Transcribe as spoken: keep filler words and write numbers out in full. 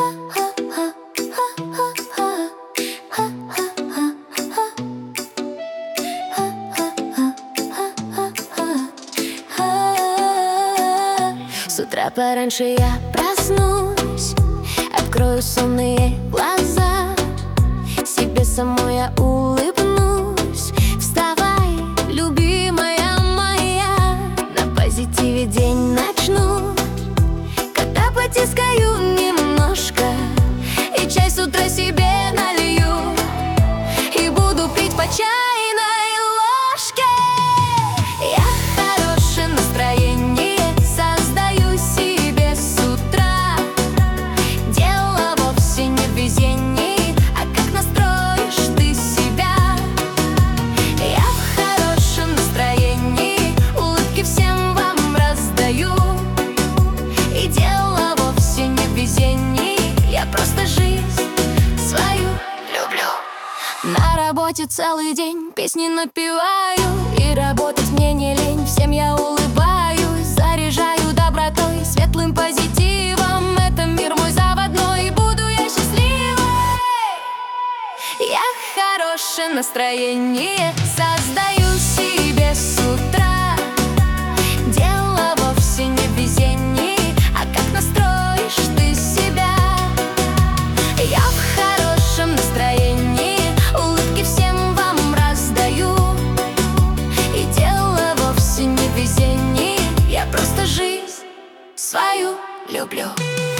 С утра пораньше я проснусь, открою сонные глаза, себе самой я улыбнусь. Вставай, любимая моя, на позитиве день начну, когда потискаю немножко и чай с утра себе налью, и буду пить по чайной ложке. Я хорошее настроение создаю себе с утра. Дело вовсе не в везении, а как настроишь ты себя. Я в хорошем настроении улыбки всем вам раздаю, и дело вовсе не в везении, я просто жизнь свою люблю. На работе целый день песни напеваю, и работать мне не лень, всем я улыбаюсь. Заряжаю добротой, светлым позитивом, это мир мой заводной, и буду я счастливой. Я хорошее настроение создаю себе с утра. Дело вовсе не в везении, а как настроишь ты себя. Я в хорошем настроении улыбки всем вам раздаю, и дело вовсе не в везении, я просто жизнь свою люблю.